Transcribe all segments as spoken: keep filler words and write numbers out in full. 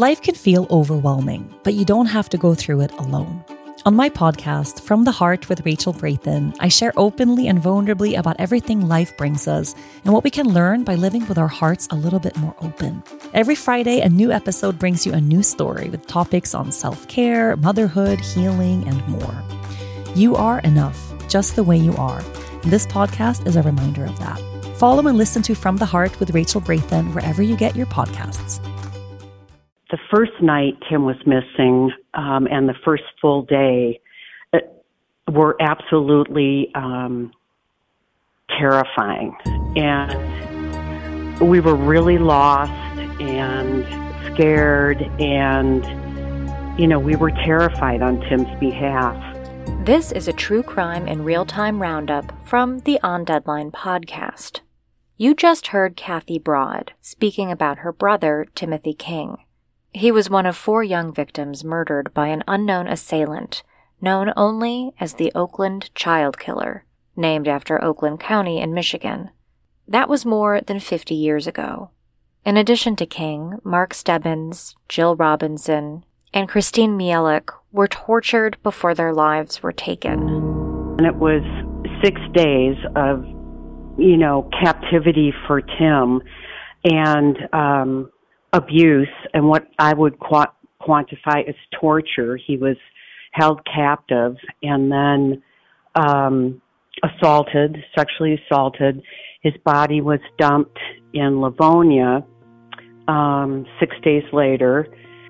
Life can feel overwhelming, but you don't have to go through it alone. On my podcast, From the Heart with Rachel Braithen, I share openly and vulnerably about everything life brings us and what we can learn by living with our hearts a little bit more open. Every Friday, a new episode brings you a new story with topics on self-care, motherhood, healing, and more. You are enough, just the way you are. And this podcast is a reminder of that. Follow and listen to From the Heart with Rachel Braithen wherever you get your podcasts. The first night Tim was missing um, and the first full day uh, were absolutely um, terrifying. And we were really lost and scared and, you know, we were terrified on Tim's behalf. This is a true crime and real-time roundup from the On Deadline podcast. You just heard Kathy Broad speaking about her brother, Timothy King. He was one of four young victims murdered by an unknown assailant, known only as the Oakland Child Killer, named after Oakland County in Michigan. That was more than fifty years ago. In addition to King, Mark Stebbins, Jill Robinson, and Christine Mielek were tortured before their lives were taken. And it was six days of, you know, captivity for Tim and um abuse and what I would qu- quantify as torture. He was held captive and then um, assaulted, sexually assaulted. His body was dumped in Livonia um, six days later.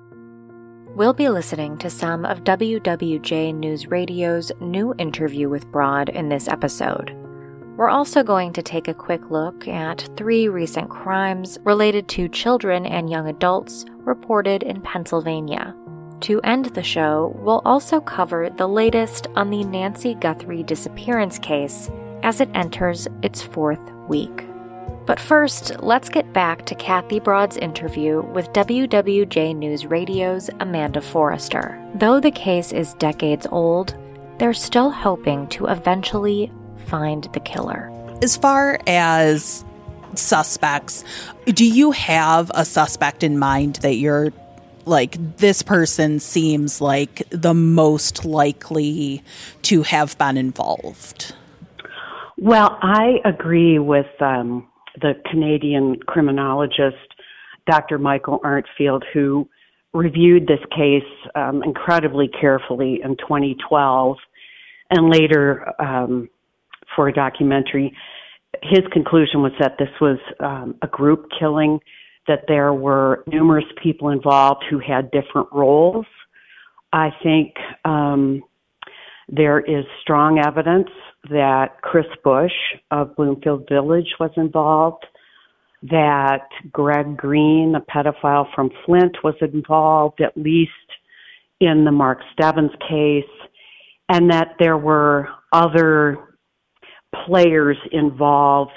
We'll be listening to some of W W J News Radio's new interview with Broad in this episode. We're also going to take a quick look at three recent crimes related to children and young adults reported in Pennsylvania. To end the show, we'll also cover the latest on the Nancy Guthrie disappearance case as it enters its fourth week. But first, let's get back to Kathy Broad's interview with W W J News Radio's Amanda Forrester. Though the case is decades old, they're still hoping to eventually find the killer. As far as suspects, do you have a suspect in mind that you're like, this person seems like the most likely to have been involved? Well, I agree with um, the Canadian criminologist, Doctor Michael Arntfield, who reviewed this case um, incredibly carefully in twenty twelve and later um, for a documentary. His conclusion was that this was um, a group killing, that there were numerous people involved who had different roles. I think um, there is strong evidence that Chris Bush of Bloomfield Village was involved, that Greg Green, a pedophile from Flint, was involved, at least in the Mark Stebbins case, and that there were other players involved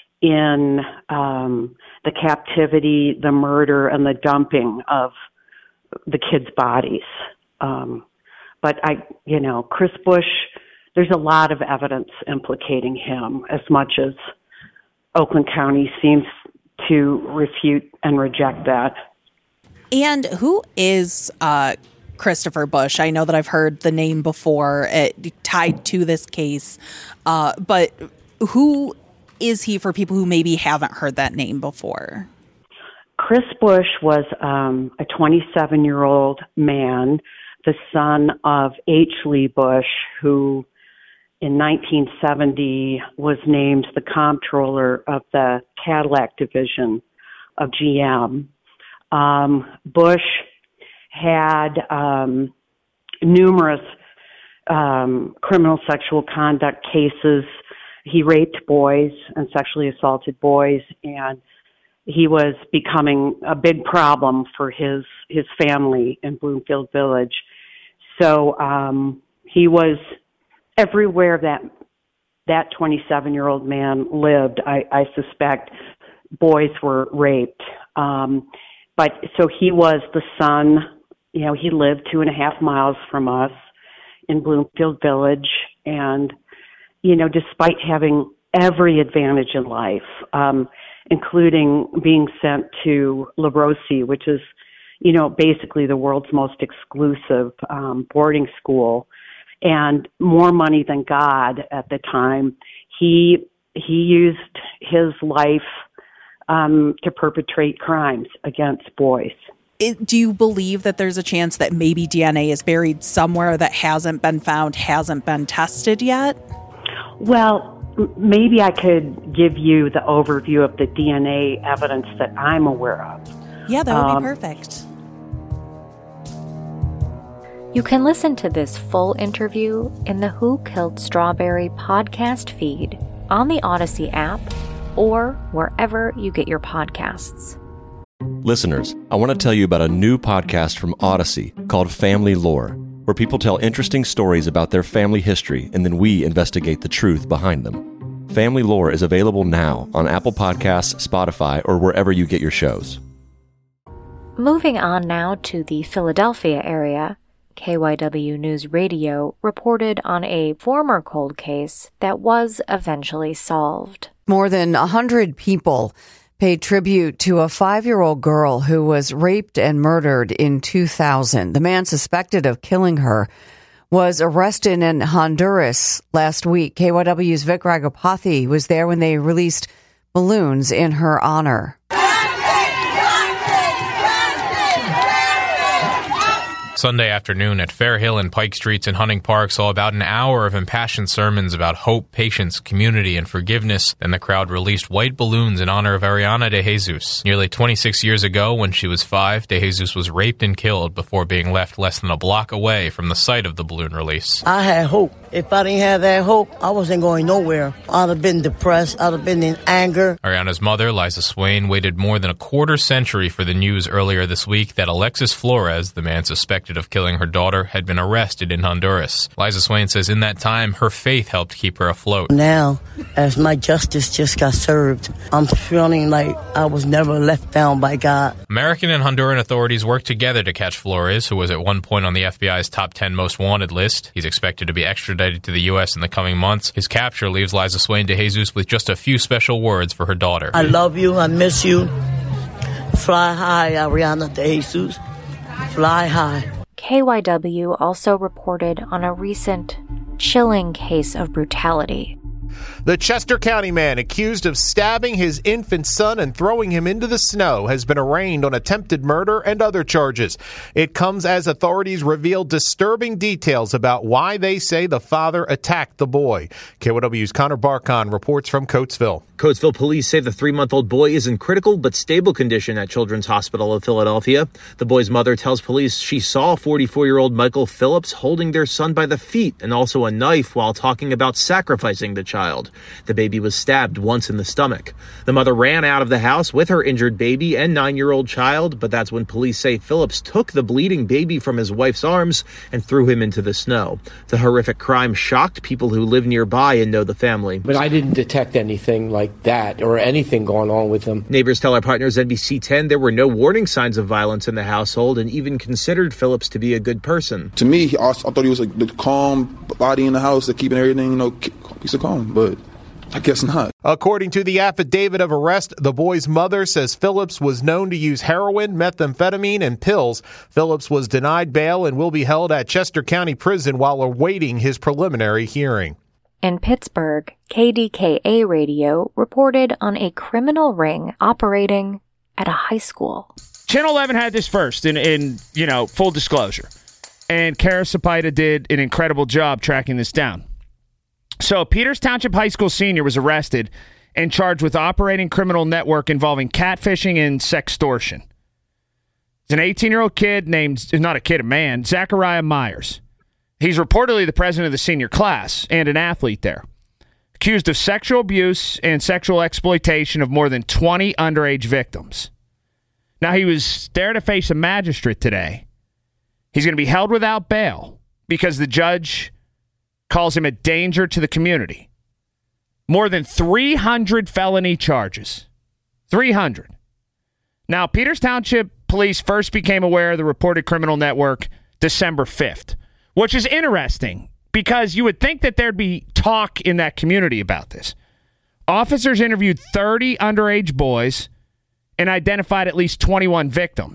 in um, the captivity, the murder, and the dumping of the kids' bodies. Um, but I, you know, Chris Bush, there's a lot of evidence implicating him, as much as Oakland County seems to refute and reject that. And who is uh, Christopher Bush? I know that I've heard the name before, uh, tied to this case, uh, but who is he for people who maybe haven't heard that name before? Chris Bush was um, a twenty-seven-year-old man, the son of H. Lee Bush, who in nineteen seventy was named the comptroller of the Cadillac division of G M. Um, Bush had um, numerous um, criminal sexual conduct cases. He raped boys and sexually assaulted boys, and he was becoming a big problem for his his family in Bloomfield Village. So um, he was everywhere that that twenty-seven-year-old man lived. I, I suspect boys were raped. Um, but so he was the son. You know, he lived two and a half miles from us in Bloomfield Village, and you know, despite having every advantage in life, um, including being sent to La Rossie, which is, you know, basically the world's most exclusive um, boarding school, and more money than God at the time. He he used his life um, to perpetrate crimes against boys. It, do you believe that there's a chance that maybe D N A is buried somewhere that hasn't been found, hasn't been tested yet? Well, m- maybe I could give you the overview of the D N A evidence that I'm aware of. Yeah, that would um, be perfect. You can listen to this full interview in the Who Killed Strawberry podcast feed on the Odyssey app or wherever you get your podcasts. Listeners, I want to tell you about a new podcast from Odyssey called Family Lore, where people tell interesting stories about their family history and then we investigate the truth behind them. Family Lore is available now on Apple Podcasts, Spotify, or wherever you get your shows. Moving on now to the Philadelphia area, K Y W News Radio reported on a former cold case that was eventually solved. More than one hundred people paid tribute to a five-year-old girl who was raped and murdered in two thousand. The man suspected of killing her was arrested in Honduras last week. K Y W's Vic Ragapathy was there when they released balloons in her honor. Sunday afternoon at Fair Hill and Pike Streets in Hunting Park saw about an hour of impassioned sermons about hope, patience, community, and forgiveness. Then the crowd released white balloons in honor of Ariana De Jesus. Nearly twenty-six years ago, when she was five, De Jesus was raped and killed before being left less than a block away from the site of the balloon release. I had hope. If I didn't have that hope, I wasn't going nowhere. I'd have been depressed. I'd have been in anger. Ariana's mother, Liza Swain, waited more than a quarter century for the news earlier this week that Alexis Flores, the man suspected of killing her daughter, had been arrested in Honduras. Liza Swain says in that time, her faith helped keep her afloat. Now, as my justice just got served, I'm feeling like I was never left down by God. American and Honduran authorities worked together to catch Flores, who was at one point on the F B I's top ten most wanted list. He's expected to be extradited to the U S in the coming months. His capture leaves Liza Swain De Jesus with just a few special words for her daughter. I love you. I miss you. Fly high, Ariana De Jesus. Fly high. K Y W also reported on a recent chilling case of brutality. The Chester County man accused of stabbing his infant son and throwing him into the snow has been arraigned on attempted murder and other charges. It comes as authorities reveal disturbing details about why they say the father attacked the boy. K Y W's Connor Barkon reports from Coatesville. Coatesville police say the three-month-old boy is in critical but stable condition at Children's Hospital of Philadelphia. The boy's mother tells police she saw forty-four-year-old Michael Phillips holding their son by the feet and also a knife while talking about sacrificing the child. The baby was stabbed once in the stomach. The mother ran out of the house with her injured baby and nine-year-old child, but that's when police say Phillips took the bleeding baby from his wife's arms and threw him into the snow. The horrific crime shocked people who live nearby and know the family. But I didn't detect anything like that or anything going on with him. Neighbors tell our partners N B C ten there were no warning signs of violence in the household and even considered Phillips to be a good person. To me, I, I thought he was like the calm body in the house, that keeping everything, you know, peace of calm, but I guess not. According to the affidavit of arrest, the boy's mother says Phillips was known to use heroin, methamphetamine, and pills. Phillips was denied bail and will be held at Chester County Prison while awaiting his preliminary hearing. In Pittsburgh, K D K A Radio reported on a criminal ring operating at a high school. Channel eleven had this first, in, in you know, full disclosure. And Kara Sapita did an incredible job tracking this down. So, Peters Township High School senior was arrested and charged with operating criminal network involving catfishing and sextortion. It's an eighteen-year-old kid named, not a kid, a man, Zachariah Myers. He's reportedly the president of the senior class and an athlete there. Accused of sexual abuse and sexual exploitation of more than twenty underage victims. Now, he was there to face a magistrate today. He's going to be held without bail because the judge calls him a danger to the community. More than three hundred felony charges. three hundred. Now, Peters Township Police first became aware of the reported criminal network December fifth, which is interesting because you would think that there'd be talk in that community about this. Officers interviewed thirty underage boys and identified at least twenty-one victims.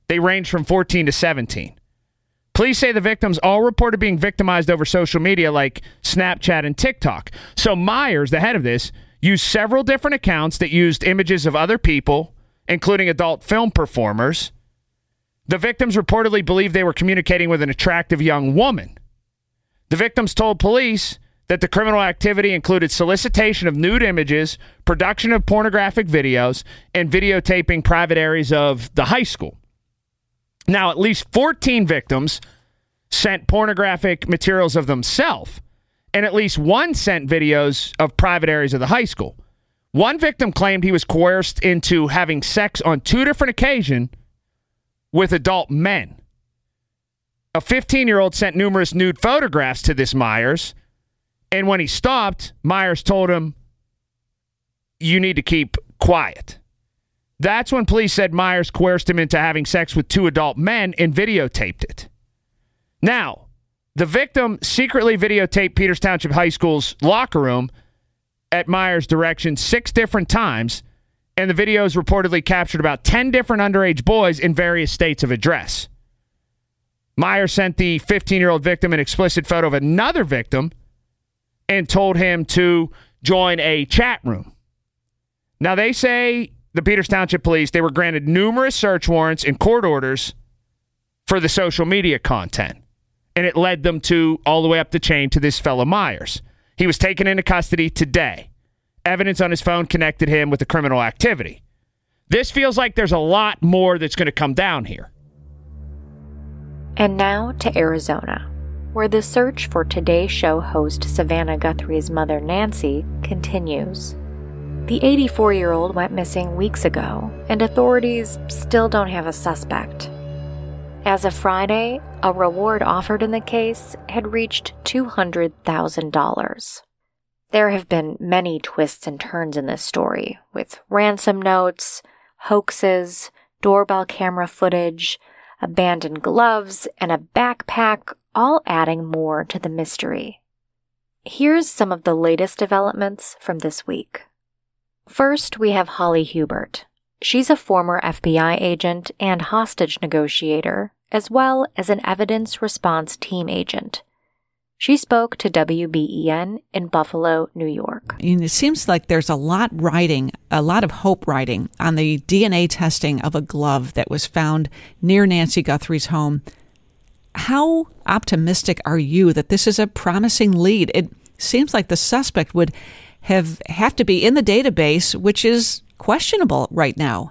They range from fourteen to seventeen. Police say the victims all reported being victimized over social media like Snapchat and TikTok. So Myers, the head of this, used several different accounts that used images of other people, including adult film performers. The victims reportedly believed they were communicating with an attractive young woman. The victims told police that the criminal activity included solicitation of nude images, production of pornographic videos, and videotaping private areas of the high school. Now, at least fourteen victims sent pornographic materials of themselves, and at least one sent videos of private areas of the high school. One victim claimed he was coerced into having sex on two different occasions with adult men. A fifteen-year-old sent numerous nude photographs to this Myers, and when he stopped, Myers told him, "You need to keep quiet." That's when police said Myers coerced him into having sex with two adult men and videotaped it. Now, the victim secretly videotaped Peters Township High School's locker room at Myers' direction six different times, and the videos reportedly captured about ten different underage boys in various states of address. Myers sent the fifteen-year-old victim an explicit photo of another victim and told him to join a chat room. Now, they say the Peters Township Police, they were granted numerous search warrants and court orders for the social media content. And it led them to all the way up the chain to this fellow Myers. He was taken into custody today. Evidence on his phone connected him with the criminal activity. This feels like there's a lot more that's going to come down here. And now to Arizona, where the search for Today Show host Savannah Guthrie's mother, Nancy, continues. The eighty-four-year-old went missing weeks ago, and authorities still don't have a suspect. As of Friday, a reward offered in the case had reached two hundred thousand dollars. There have been many twists and turns in this story, with ransom notes, hoaxes, doorbell camera footage, abandoned gloves, and a backpack, all adding more to the mystery. Here's some of the latest developments from this week. First, we have Holly Hubert. She's a former F B I agent and hostage negotiator, as well as an evidence response team agent. She spoke to W B E N in Buffalo, New York. And it seems like there's a lot riding, a lot of hope riding on the D N A testing of a glove that was found near Nancy Guthrie's home. How optimistic are you that this is a promising lead? It seems like the suspect would have have to be in the database, which is questionable right now.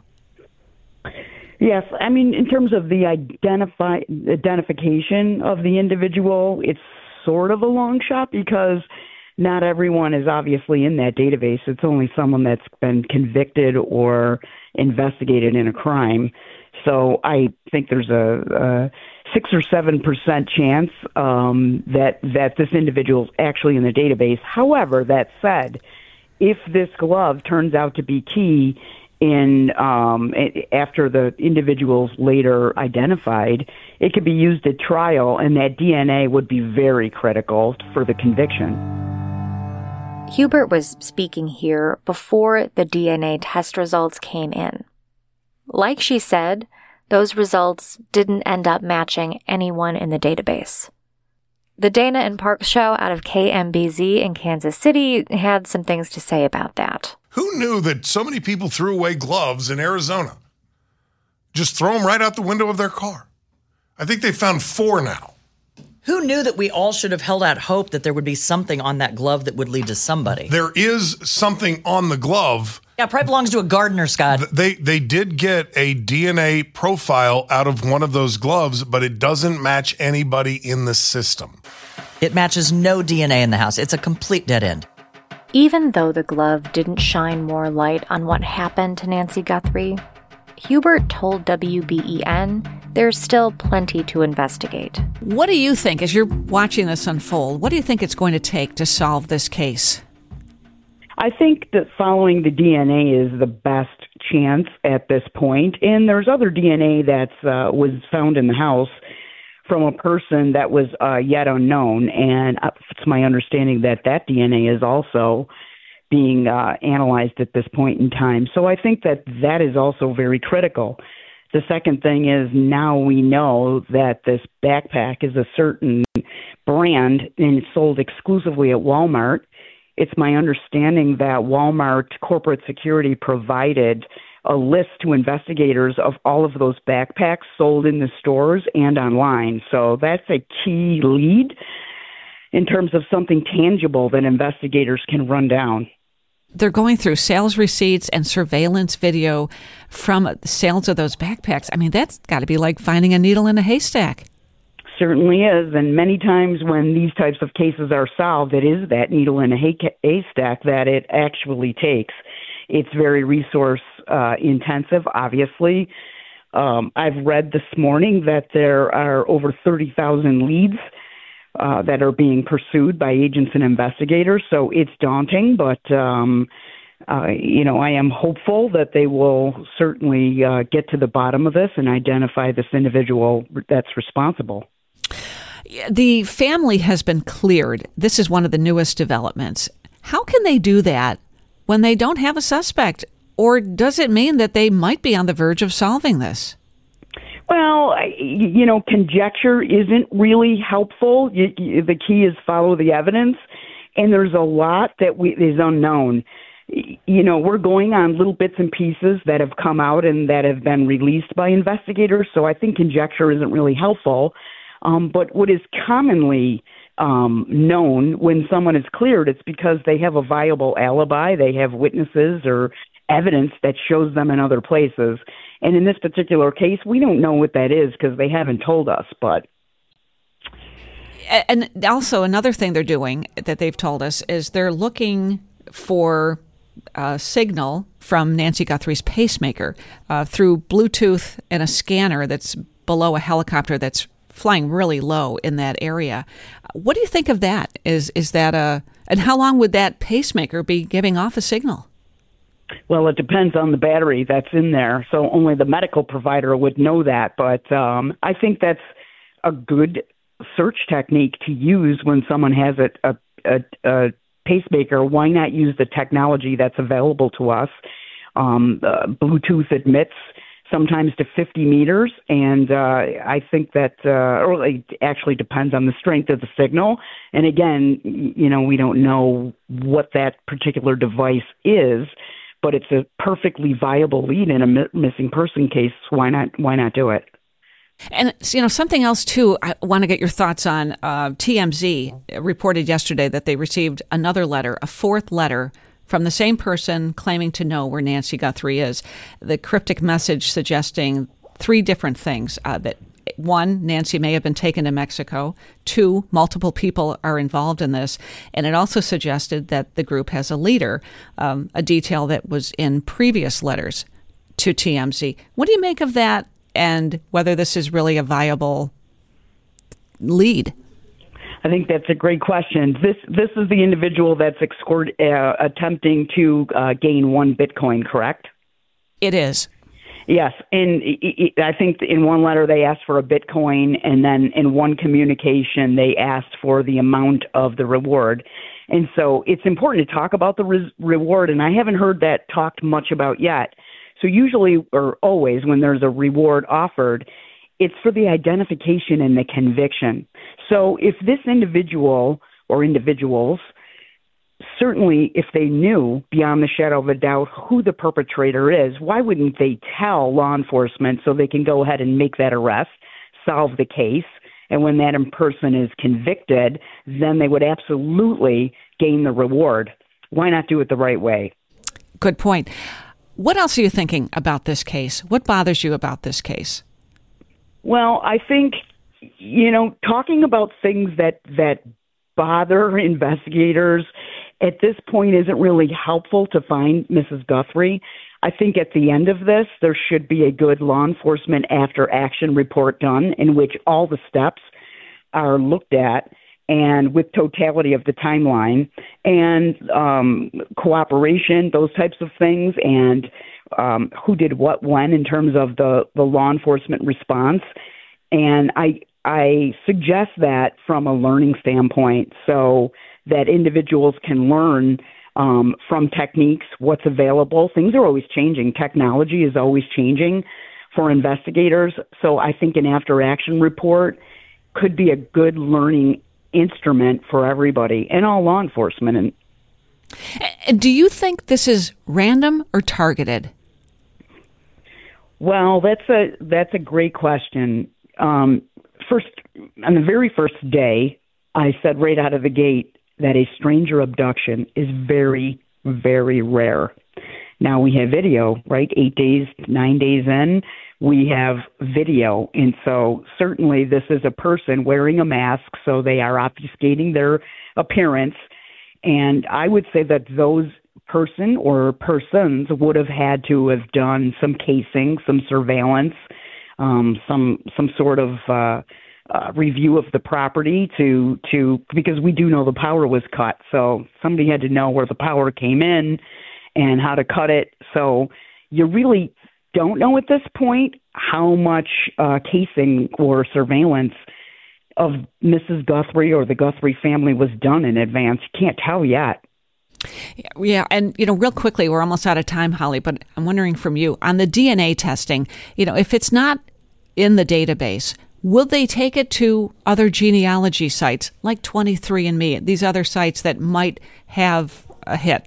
Yes, I mean, in terms of the identify identification of the individual, it's sort of a long shot because not everyone is obviously in that database. It's only someone that's been convicted or investigated in a crime. So I think there's a, a six or seven percent chance um, that that this individual is actually in the database. However, that said, if this glove turns out to be key in um, after the individual's later identified, it could be used at trial, and that D N A would be very critical for the conviction. Hubert was speaking here before the D N A test results came in. Like she said, those results didn't end up matching anyone in the database. The Dana and Parks show out of K M B Z in Kansas City had some things to say about that. Who knew that so many people threw away gloves in Arizona? Just throw them right out the window of their car. I think they found four now. Who knew that we all should have held out hope that there would be something on that glove that would lead to somebody? There is something on the glove. Yeah, it probably belongs to a gardener, Scott. They they did get a D N A profile out of one of those gloves, but it doesn't match anybody in the system. It matches no D N A in the house. It's a complete dead end. Even though the glove didn't shine more light on what happened to Nancy Guthrie, Hubert told W B E N there's still plenty to investigate. What do you think, as you're watching this unfold, what do you think it's going to take to solve this case? I think that following the D N A is the best chance at this point. And there's other D N A that uh, was found in the house from a person that was uh, yet unknown. And it's my understanding that that D N A is also being uh, analyzed at this point in time. So I think that that is also very critical The second thing is now we know that this backpack is a certain brand and it's sold exclusively at Walmart. It's my understanding that Walmart corporate security provided a list to investigators of all of those backpacks sold in the stores and online. So that's a key lead in terms of something tangible that investigators can run down. They're going through sales receipts and surveillance video from sales of those backpacks. I mean, that's got to be like finding a needle in a haystack. Certainly is. And many times when these types of cases are solved, it is that needle in a hay- haystack that it actually takes. It's very resource uh, intensive, obviously. Um, I've read this morning that there are over thirty thousand leads Uh, that are being pursued by agents and investigators. So it's daunting, but, um, uh, you know, I am hopeful that they will certainly uh, get to the bottom of this and identify this individual that's responsible. The family has been cleared. This is one of the newest developments. How can they do that when they don't have a suspect? Or does it mean that they might be on the verge of solving this? Well, you know, conjecture isn't really helpful. You, you, the key is follow the evidence, and there's a lot that we, is unknown. You know, we're going on little bits and pieces that have come out and that have been released by investigators, so I think conjecture isn't really helpful. Um, but what is commonly um, known when someone is cleared, it's because they have a viable alibi, they have witnesses or evidence that shows them in other places. And in this particular case, we don't know what that is because they haven't told us. But and also another thing they're doing that they've told us is they're looking for a signal from Nancy Guthrie's pacemaker uh, through Bluetooth and a scanner that's below a helicopter that's flying really low in that area. What do you think of that? Is is that a and how long would that pacemaker be giving off a signal? Well, it depends on the battery that's in there, so only the medical provider would know that. But um, I think that's a good search technique to use when someone has a, a, a, a pacemaker. Why not use the technology that's available to us? Um, uh, Bluetooth admits sometimes to fifty meters, and uh, I think that uh, or it actually depends on the strength of the signal. And again, you know, we don't know what that particular device is, but it's a perfectly viable lead in a mi- missing person case. Why not? Why not do it? And, you know, something else, too, I want to get your thoughts on. Uh, T M Z reported yesterday that they received another letter, a fourth letter from the same person claiming to know where Nancy Guthrie is. The cryptic message suggesting three different things, uh, that one, Nancy may have been taken to Mexico. Two, multiple people are involved in this. And it also suggested that the group has a leader, um, a detail that was in previous letters to T M Z. What do you make of that, and whether this is really a viable lead? I think that's a great question. This this is the individual that's escort, uh, attempting to uh, gain one Bitcoin, correct? It is. Yes, and I think in one letter they asked for a Bitcoin, and then in one communication they asked for the amount of the reward. And so it's important to talk about the re- reward, and I haven't heard that talked much about yet. So usually, or always, when there's a reward offered, it's for the identification and the conviction. So if this individual or individuals, certainly if they knew beyond the shadow of a doubt who the perpetrator is, why wouldn't they tell law enforcement so they can go ahead and make that arrest, solve the case, and when that person is convicted, then they would absolutely gain the reward. Why not do it the right way? Good point. What else are you thinking about this case? What bothers you about this case? Well, I think, you know, talking about things that, that bother investigators at this point isn't really helpful to find Missus Guthrie. I think at the end of this, there should be a good law enforcement after action report done in which all the steps are looked at and with totality of the timeline and um, cooperation, those types of things, and um, who did what when in terms of the, the law enforcement response. And I I suggest that from a learning standpoint so that individuals can learn um, from techniques, what's available. Things are always changing. Technology is always changing for investigators. So I think an after-action report could be a good learning instrument for everybody and all law enforcement. And And do you think this is random or targeted? Well, that's a that's a great question. Um, first, on the very first day, I said right out of the gate that a stranger abduction is very, very rare. Now we have video, right? Eight days, nine days in, we have video. And so certainly this is a person wearing a mask, so they are obfuscating their appearance. And I would say that those person or persons would have had to have done some casing, some surveillance, um, some some sort of uh, uh, review of the property to to because we do know the power was cut. So somebody had to know where the power came in and how to cut it. So you really don't know at this point how much uh, casing or surveillance of Missus Guthrie or the Guthrie family was done in advance. You can't tell yet. Yeah, and, you know, real quickly, we're almost out of time, Holly, but I'm wondering from you, on the D N A testing, you know, if it's not in the database, will they take it to other genealogy sites like twenty-three and me, these other sites that might have a hit?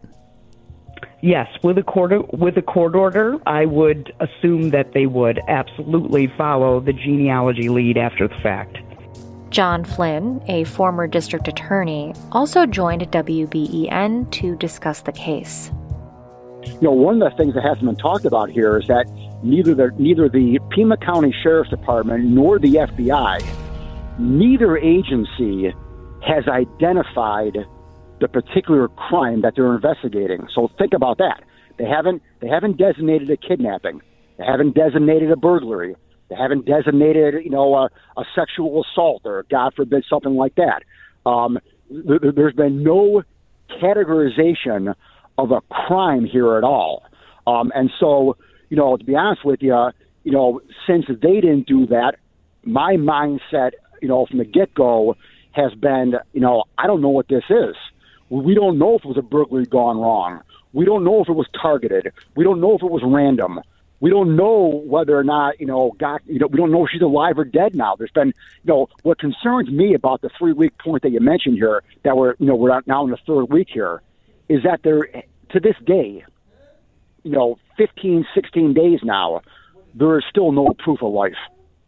Yes, with a court with a court order, I would assume that they would absolutely follow the genealogy lead after the fact. John Flynn, a former district attorney, also joined W B E N to discuss the case. You know, one of the things that hasn't been talked about here is that neither the neither the Pima County Sheriff's Department nor the F B I, neither agency has identified the particular crime that they're investigating. So think about that. They haven't they haven't designated a kidnapping. They haven't designated a burglary. They haven't designated, you know, a, a sexual assault or, God forbid, something like that. Um, th- there's been no categorization of a crime here at all. Um, and so, you know, to be honest with you, you know, since they didn't do that, my mindset, you know, from the get-go has been, you know, I don't know what this is. We don't know if it was a burglary gone wrong. We don't know if it was targeted. We don't know if it was random. We don't know whether or not, you know, God, you know, we don't know if she's alive or dead now. There's been, you know, what concerns me about the three-week point that you mentioned here, that we're, you know, we're now in the third week here, is that there, to this day, you know, fifteen, sixteen days now, there is still no proof of life.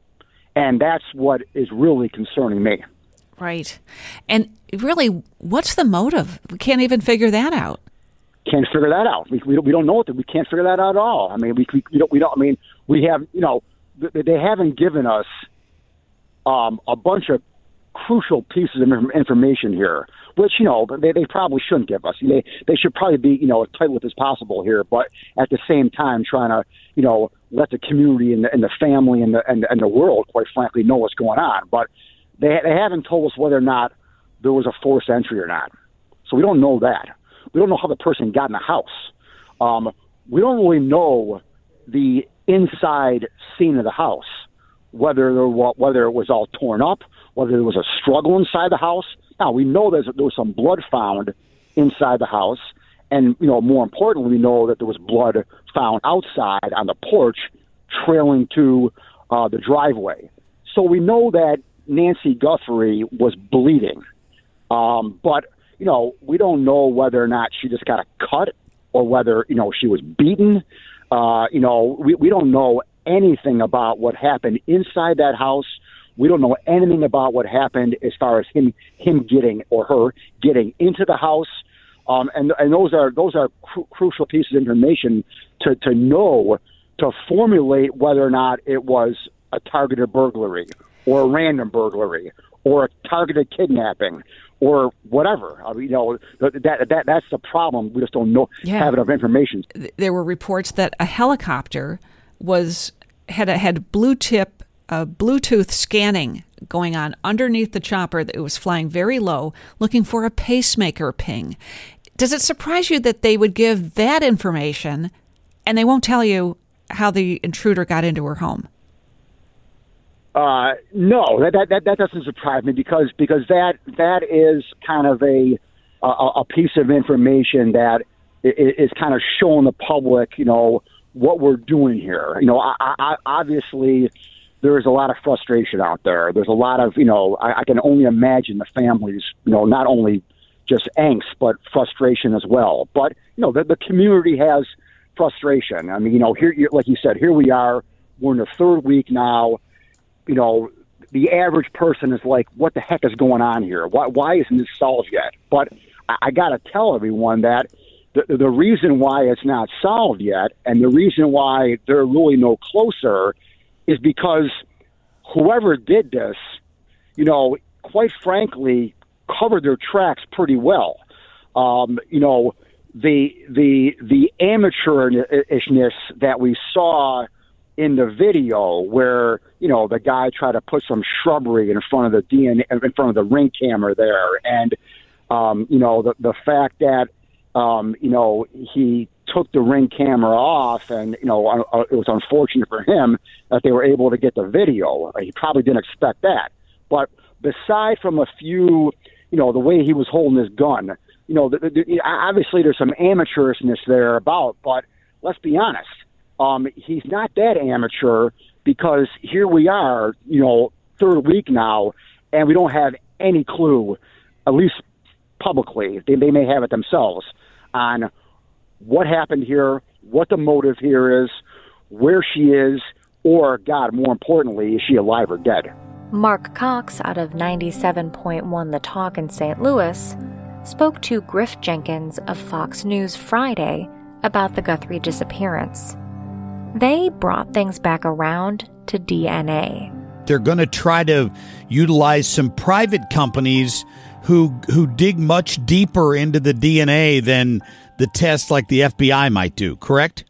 And that's what is really concerning me. Right. And really, what's the motive? We can't even figure that out. Can't figure that out. We, we, don't, we don't know what, we can't figure that out at all. I mean, we, we, we don't, we don't, I mean, we have, you know, they haven't given us um, a bunch of crucial pieces of information here, which, you know, they, they probably shouldn't give us. They, they should probably be, you know, as tight-lipped as possible here, but at the same time trying to, you know, let the community and the, and the family and the, and, and the world, quite frankly, know what's going on. But they, they haven't told us whether or not there was a forced entry or not. So we don't know that. We don't know how the person got in the house. Um, we don't really know the inside scene of the house, whether there was, whether it was all torn up, whether there was a struggle inside the house. Now, we know there's, there was some blood found inside the house, and, you know, more importantly, we know that there was blood found outside on the porch trailing to uh, the driveway. So we know that Nancy Guthrie was bleeding, um, but you know, we don't know whether or not she just got a cut or whether, you know, she was beaten. Uh, you know, we, we don't know anything about what happened inside that house. We don't know anything about what happened as far as him him getting or her getting into the house. Um, and and those are those are cru- crucial pieces of information to, to know, to formulate whether or not it was a targeted burglary or a random burglary or a targeted kidnapping or whatever. I mean, you know, that that that's the problem. We just don't know Yeah. have enough information. There were reports that a helicopter was had a, had blue tip uh, Bluetooth scanning going on underneath the chopper that it was flying very low, looking for a pacemaker ping. Does it surprise you that they would give that information and they won't tell you how the intruder got into her home? Uh, no, that, that that that doesn't surprise me because because that that is kind of a a, a piece of information that is, is kind of showing the public, you know, what we're doing here. You know, I, I, obviously there is a lot of frustration out there. There's a lot of, you know, I, I can only imagine the families, you know, not only just angst, but frustration as well. But, you know, the, the community has frustration. I mean, you know, here, like you said, here we are. We're in the third week now. You know, the average person is like, what the heck is going on here? Why, why isn't this solved yet? But I, I got to tell everyone that the, the reason why it's not solved yet, and the reason why they're really no closer, is because whoever did this, you know, quite frankly, covered their tracks pretty well. Um, you know, the the the amateurishness that we saw in the video, where, you know, the guy tried to put some shrubbery in front of the D N A, in front of the ring camera there, and um, you know, the the fact that um, you know, he took the ring camera off, and, you know, uh, it was unfortunate for him that they were able to get the video. He probably didn't expect that. But beside from a few, you know, the way he was holding his gun, you know, the, the, obviously there's some amateurishness there about, but let's be honest, um, he's not that amateur, because here we are, you know, third week now, and we don't have any clue, at least publicly, they, they may have it themselves, on what happened here, what the motive here is, where she is, or, God, more importantly, is she alive or dead? Mark Cox out of ninety-seven point one The Talk in Saint Louis spoke to Griff Jenkins of Fox News Friday about the Guthrie disappearance. They brought things back around to D N A. They're going to try to utilize some private companies who who dig much deeper into the D N A than the test like the F B I might do, correct?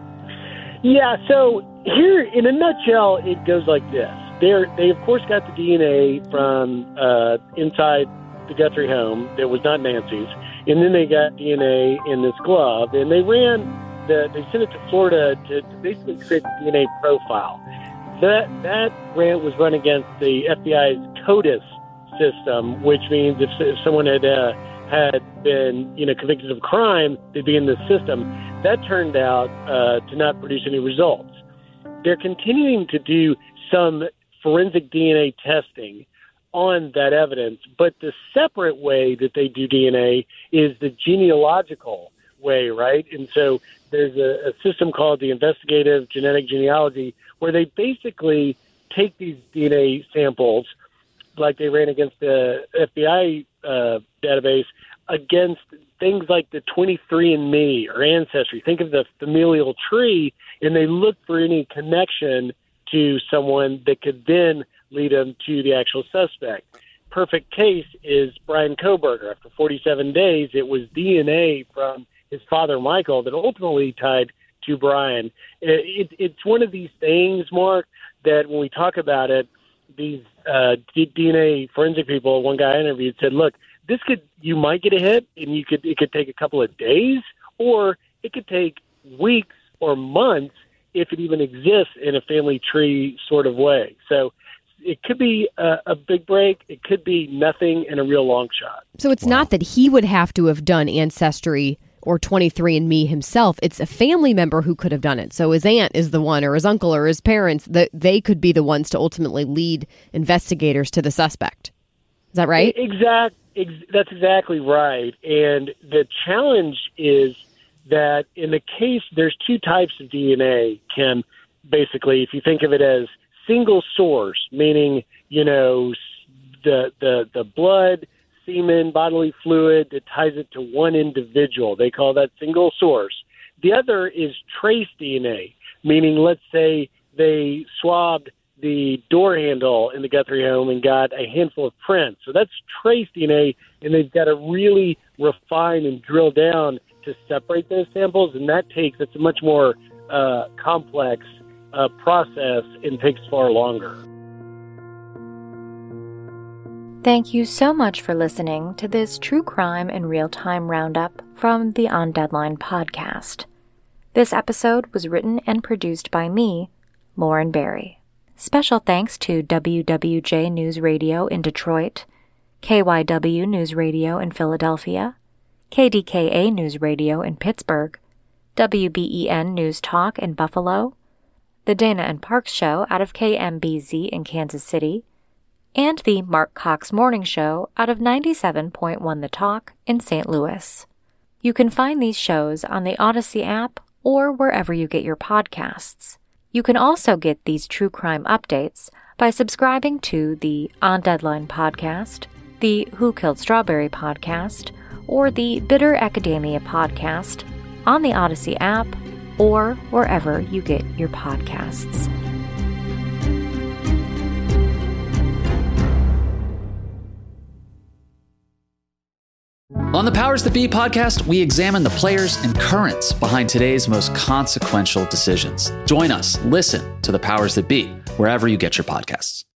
Yeah, so here, in a nutshell, it goes like this. They're, they, of course, got the D N A from uh, inside the Guthrie home that was not Nancy's, and then they got D N A in this glove, and they ran the, they sent it to Florida to, to basically create the D N A profile. That, that ran, was run against the F B I's CODIS system, which means if, if someone had uh, had been, you know, convicted of crime, they'd be in the system. That turned out uh, to not produce any results. They're continuing to do some forensic D N A testing on that evidence, but the separate way that they do D N A is the genealogical way, right? And so there's a, a system called the investigative genetic genealogy, where they basically take these D N A samples, like they ran against the F B I uh, database, against things like the twenty-three and me or Ancestry. Think of the familial tree, and they look for any connection to someone that could then lead them to the actual suspect. Perfect case is Brian Kohberger. After forty-seven days, it was D N A from his father, Michael, that ultimately tied to Brian. It, it, it's one of these things, Mark, that when we talk about it, these uh, D N A forensic people, one guy I interviewed said, look, this could, you might get a hit, and you could, it could take a couple of days, or it could take weeks or months if it even exists in a family tree sort of way. So it could be a, a big break. It could be nothing and a real long shot. So it's wow. not that he would have to have done Ancestry or twenty-three and me himself. It's a family member who could have done it. So his aunt is the one, or his uncle or his parents, that they could be the ones to ultimately lead investigators to the suspect. Is that right? Exact. Ex- that's exactly right. And the challenge is that in the case, there's two types of D N A, Kim, basically, if you think of it as single source, meaning, you know, the the, the blood, semen, bodily fluid that ties it to one individual. They call that single source. The other is trace D N A, meaning, let's say they swabbed the door handle in the Guthrie home and got a handful of prints. So that's trace D N A, and they've got to really refine and drill down to separate those samples, and that takes, it's a much more uh, complex uh, process and takes far longer. Thank you so much for listening to this True Crime in Real Time Roundup from the On Deadline podcast. This episode was written and produced by me, Lauren Barry. Special thanks to W W J News Radio in Detroit, K Y W News Radio in Philadelphia, K D K A News Radio in Pittsburgh, W B E N News Talk in Buffalo, the Dana and Parks Show out of K M B Z in Kansas City, and the Mark Cox Morning Show out of ninety-seven point one The Talk in Saint Louis. You can find these shows on the Odyssey app or wherever you get your podcasts. You can also get these true crime updates by subscribing to the On Deadline podcast, the Who Killed Strawberry podcast, or the Bitter Academia podcast on the Odyssey app or wherever you get your podcasts. On the Powers That Be podcast, we examine the players and currents behind today's most consequential decisions. Join us, listen to the Powers That Be, wherever you get your podcasts.